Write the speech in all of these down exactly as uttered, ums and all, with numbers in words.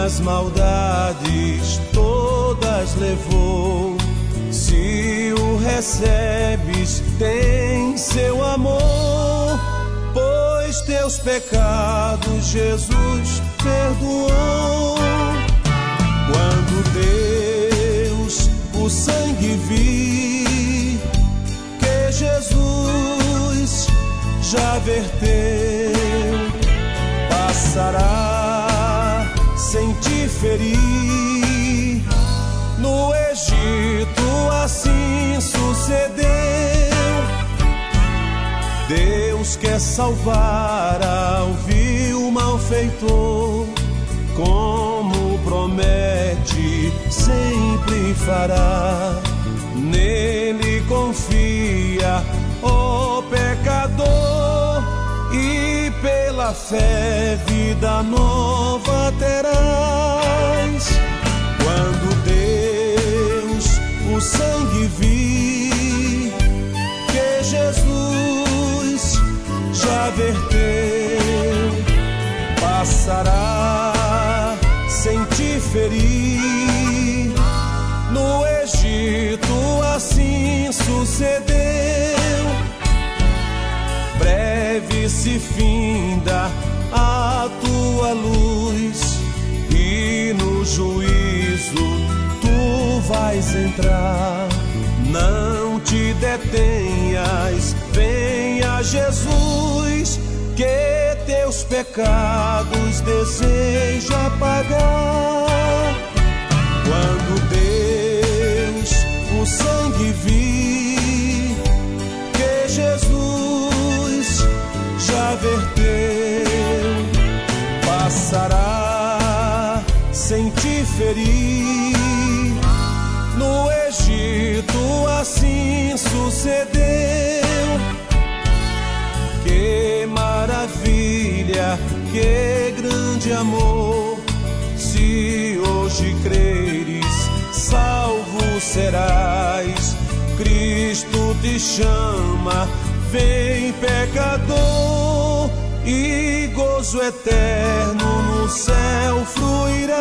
minhas maldades todas levou. Se o recebes, tem seu amor, pois teus pecados Jesus perdoou. Quando Deus o sangue vir, que Jesus já verteu, passará sem te ferir. No Egito assim sucedeu. Deus quer salvar ao vil malfeitor, como promete, sempre fará. Nele confia, ó pecador, e pela fé vida nova terás. Quando Deus o sangue vir, que Jesus já verteu, passará sem te ferir. No Egito assim sucedeu. Breve se finda a tua luz, e no juízo tu vais entrar. Não te detenhas, venha Jesus, que teus pecados deseja pagar. Quando Deus o sangue vir, que Jesus já verteu, passará sem te ferir. No Egito assim sucedeu. Que maravilha, que grande amor, se hoje creres, salvo serás. Cristo te chama, vem pecador, e gozo eterno no céu fruirás.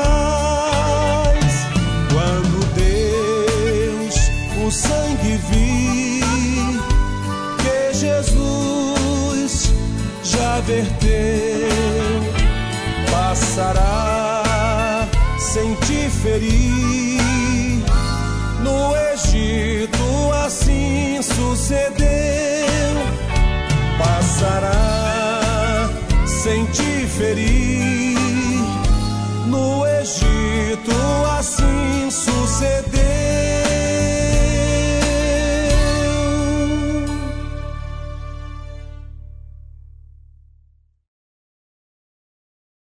Quando Deus o sangue vir, que Jesus já verteu, passará sem te ferir. No Egito assim sucedeu. Passará sem te ferir. No Egito assim sucedeu.